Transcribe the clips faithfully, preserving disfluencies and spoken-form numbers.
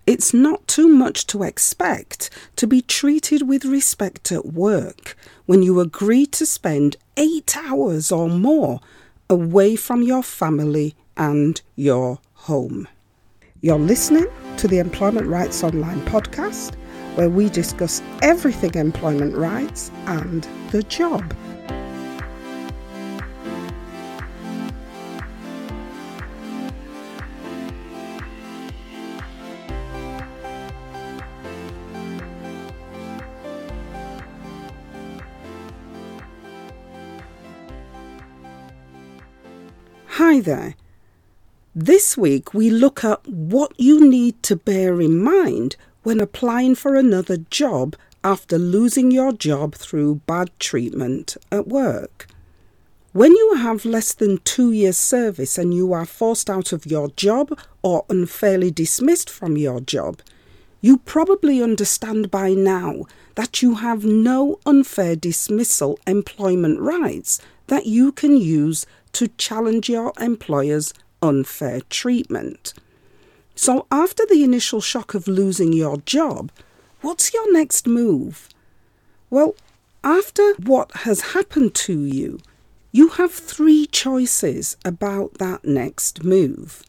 It's not too much to expect to be treated with respect at work when you agree to spend eight hours or more away from your family and your home. You're listening to the Employment Rights Online podcast, where we discuss everything employment rights and the job. Hi there. This week we look at what you need to bear in mind when applying for another job after losing your job through bad treatment at work. When you have less than two years service and you are forced out of your job or unfairly dismissed from your job, you probably understand by now that you have no unfair dismissal employment rights that you can use to challenge your employer's unfair treatment. So after the initial shock of losing your job, what's your next move? Well, after what has happened to you, you have three choices about that next move.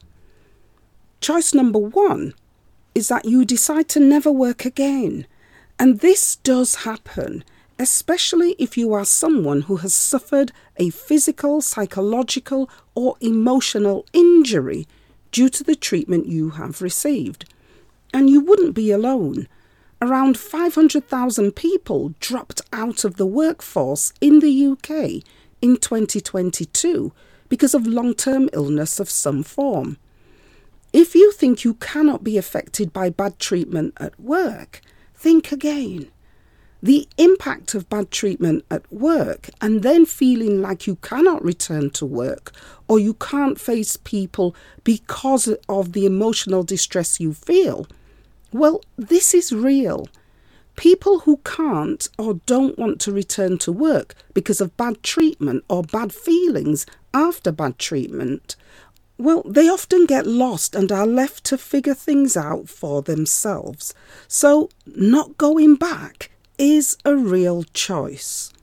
Choice number one is that you decide to never work again. And this does happen, especially if you are someone who has suffered a physical, psychological, or emotional injury due to the treatment you have received. And you wouldn't be alone. Around five hundred thousand people dropped out of the workforce in the U K in twenty twenty-two because of long-term illness of some form. If you think you cannot be affected by bad treatment at work, think again. The impact of bad treatment at work and then feeling like you cannot return to work or you can't face people because of the emotional distress you feel, well, this is real. People who can't or don't want to return to work because of bad treatment or bad feelings after bad treatment, well, they often get lost and are left to figure things out for themselves. So not going back is a real choice.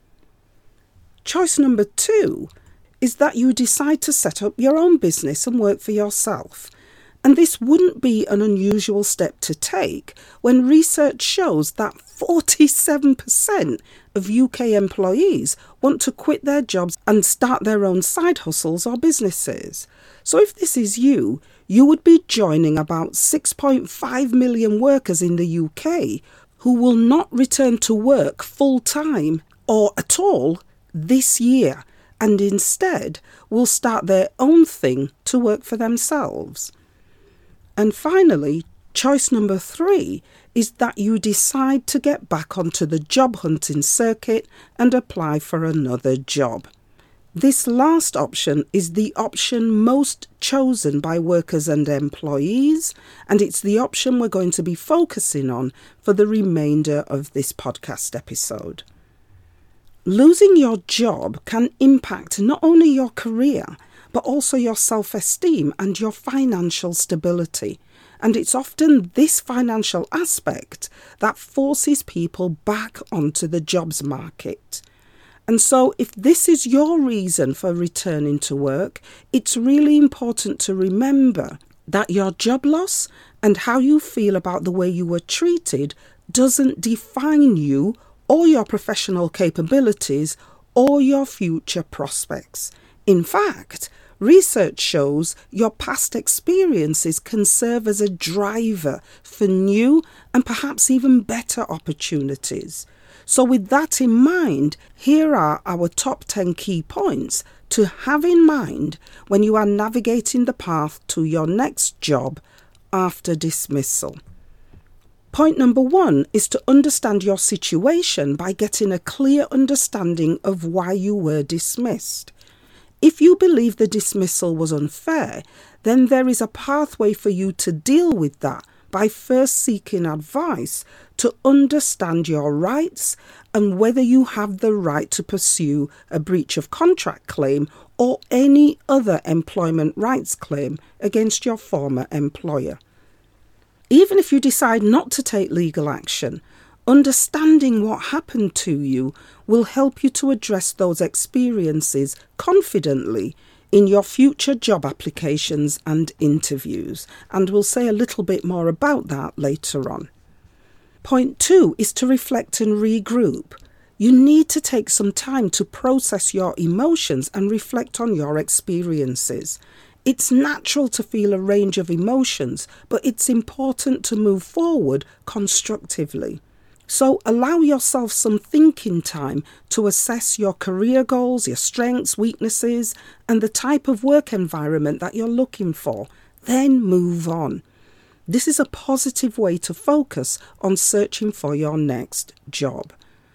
Choice number two is that you decide to set up your own business and work for yourself. And this wouldn't be an unusual step to take when research shows that forty-seven percent of U K employees want to quit their jobs and start their own side hustles or businesses. So if this is you, you would be joining about six point five million workers in the U K who will not return to work full-time or at all this year, and instead will start their own thing to work for themselves. And finally, choice number three is that you decide to get back onto the job hunting circuit and apply for another job. This last option is the option most chosen by workers and employees, and it's the option we're going to be focusing on for the remainder of this podcast episode. Losing your job can impact not only your career, but also your self-esteem and your financial stability. And it's often this financial aspect that forces people back onto the jobs market. And so if this is your reason for returning to work, it's really important to remember that your job loss and how you feel about the way you were treated doesn't define you or your professional capabilities or your future prospects. In fact, research shows your past experiences can serve as a driver for new and perhaps even better opportunities. So with that in mind, here are our top ten key points to have in mind when you are navigating the path to your next job after dismissal. Point number one is to understand your situation by getting a clear understanding of why you were dismissed. If you believe the dismissal was unfair, then there is a pathway for you to deal with that by first seeking advice to understand your rights and whether you have the right to pursue a breach of contract claim or any other employment rights claim against your former employer. Even if you decide not to take legal action, understanding what happened to you will help you to address those experiences confidently in your future job applications and interviews, and we'll say a little bit more about that later on. Point two is to reflect and regroup. You need to take some time to process your emotions and reflect on your experiences. It's natural to feel a range of emotions, but it's important to move forward constructively. So allow yourself some thinking time to assess your career goals, your strengths, weaknesses, and the type of work environment that you're looking for. Then move on. This is a positive way to focus on searching for your next job.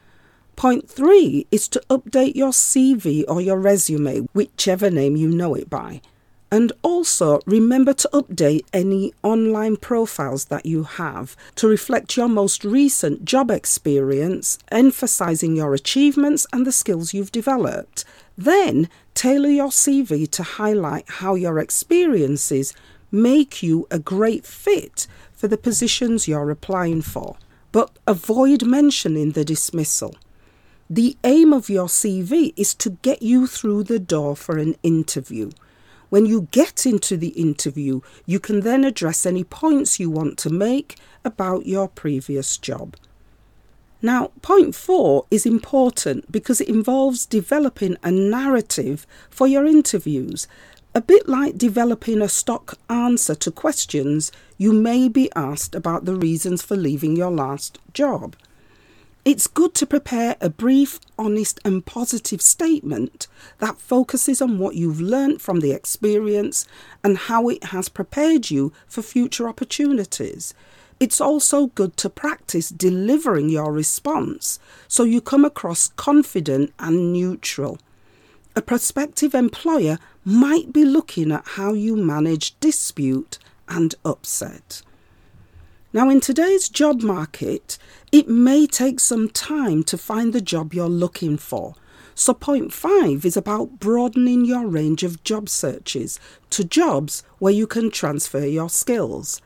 Point three is to update your C V or your resume, whichever name you know it by. And also remember to update any online profiles that you have to reflect your most recent job experience, emphasizing your achievements and the skills you've developed. Then tailor your C V to highlight how your experiences make you a great fit for the positions you're applying for. But avoid mentioning the dismissal. The aim of your C V is to get you through the door for an interview. When you get into the interview, you can then address any points you want to make about your previous job. Now, point four is important because it involves developing a narrative for your interviews, a bit like developing a stock answer to questions you may be asked about the reasons for leaving your last job. It's good to prepare a brief, honest and positive statement that focuses on what you've learned from the experience and how it has prepared you for future opportunities. It's also good to practice delivering your response so you come across confident and neutral. A prospective employer might be looking at how you manage dispute and upset. Now, in today's job market, it may take some time to find the job you're looking for. So point five is about broadening your range of job searches to jobs where you can transfer your skills.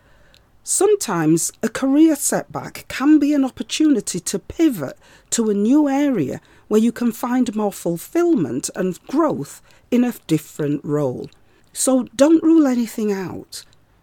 Sometimes a career setback can be an opportunity to pivot to a new area where you can find more fulfillment and growth in a different role. So don't rule anything out.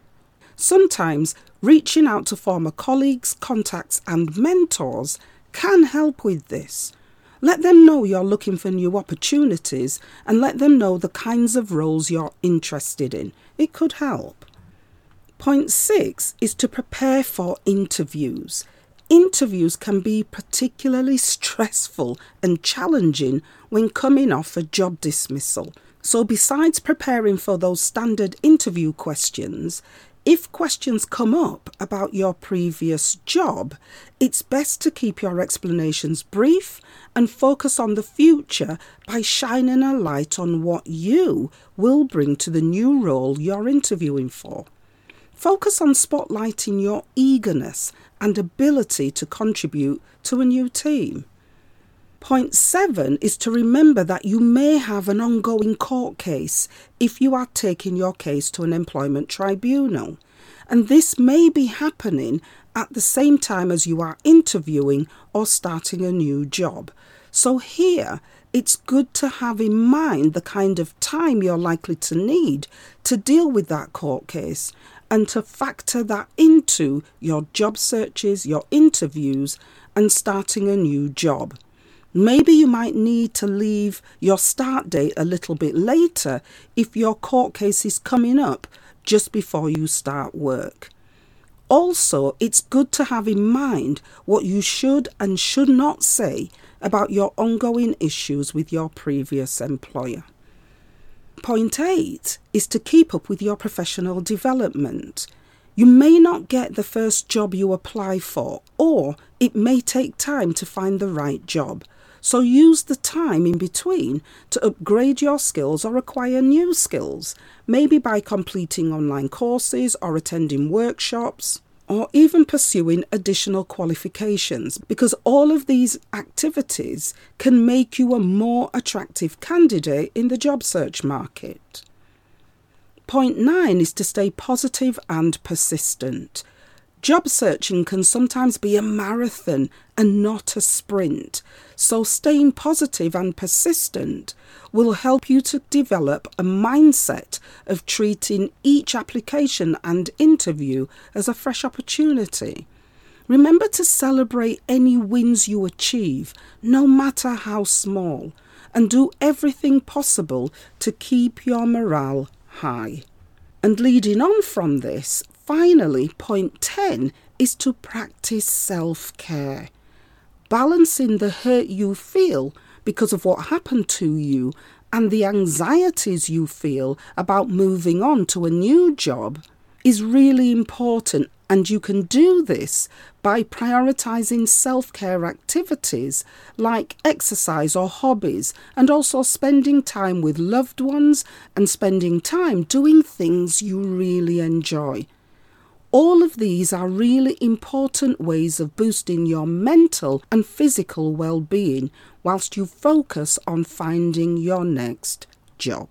Sometimes reaching out to former colleagues, contacts and mentors can help with this. Let them know you're looking for new opportunities and let them know the kinds of roles you're interested in. It could help. Point six is to prepare for interviews. Interviews can be particularly stressful and challenging when coming off a job dismissal. So besides preparing for those standard interview questions, if questions come up about your previous job, it's best to keep your explanations brief and focus on the future by shining a light on what you will bring to the new role you're interviewing for. Focus on spotlighting your eagerness and ability to contribute to a new team. Point seven is to remember that you may have an ongoing court case if you are taking your case to an employment tribunal. And this may be happening at the same time as you are interviewing or starting a new job. So here, it's good to have in mind the kind of time you're likely to need to deal with that court case and to factor that into your job searches, your interviews, and starting a new job. Maybe you might need to leave your start date a little bit later if your court case is coming up just before you start work. Also, it's good to have in mind what you should and should not say about your ongoing issues with your previous employer. Point eight is to keep up with your professional development. You may not get the first job you apply for, or it may take time to find the right job. So use the time in between to upgrade your skills or acquire new skills, maybe by completing online courses or attending workshops, or even pursuing additional qualifications, because all of these activities can make you a more attractive candidate in the job search market. Point nine is to stay positive and persistent. Job searching can sometimes be a marathon and not a sprint, so staying positive and persistent will help you to develop a mindset of treating each application and interview as a fresh opportunity. Remember to celebrate any wins you achieve, no matter how small, and do everything possible to keep your morale high. And leading on from this, finally, point ten is to practice self-care. Balancing the hurt you feel because of what happened to you and the anxieties you feel about moving on to a new job is really important, and you can do this by prioritizing self-care activities like exercise or hobbies, and also spending time with loved ones and spending time doing things you really enjoy. All of these are really important ways of boosting your mental and physical well-being whilst you focus on finding your next job.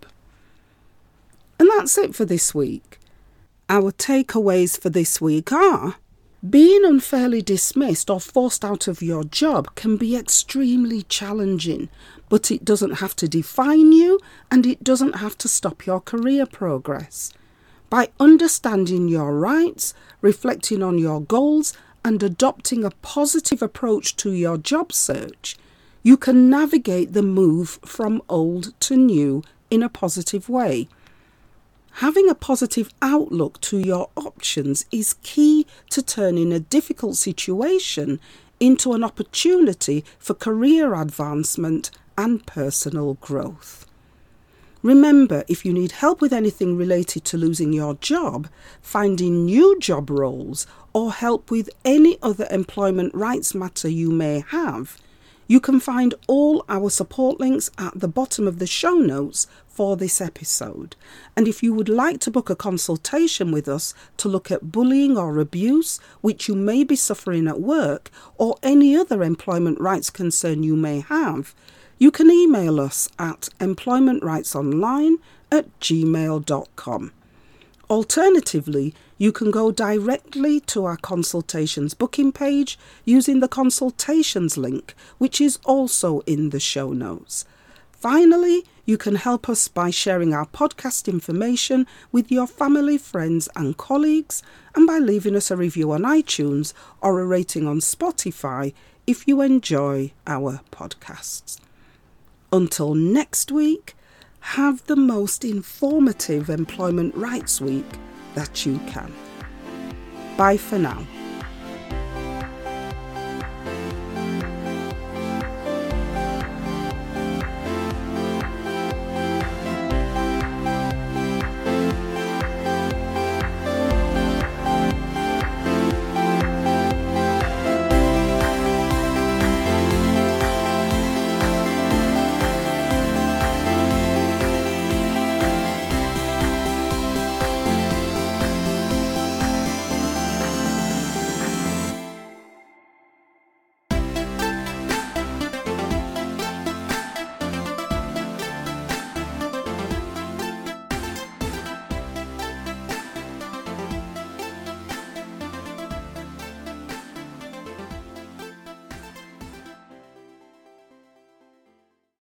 And that's it for this week. Our takeaways for this week are: being unfairly dismissed or forced out of your job can be extremely challenging, but it doesn't have to define you and it doesn't have to stop your career progress. By understanding your rights, reflecting on your goals, and adopting a positive approach to your job search, you can navigate the move from old to new in a positive way. Having a positive outlook to your options is key to turning a difficult situation into an opportunity for career advancement and personal growth. Remember, if you need help with anything related to losing your job, finding new job roles, or help with any other employment rights matter you may have, you can find all our support links at the bottom of the show notes for this episode. And if you would like to book a consultation with us to look at bullying or abuse which you may be suffering at work, or any other employment rights concern you may have, you can email us at employmentrightsonline at gmail dot com. Alternatively, you can go directly to our consultations booking page using the consultations link, which is also in the show notes. Finally, you can help us by sharing our podcast information with your family, friends and colleagues, and by leaving us a review on iTunes or a rating on Spotify if you enjoy our podcasts. Until next week, have the most informative employment rights week that you can. Bye for now.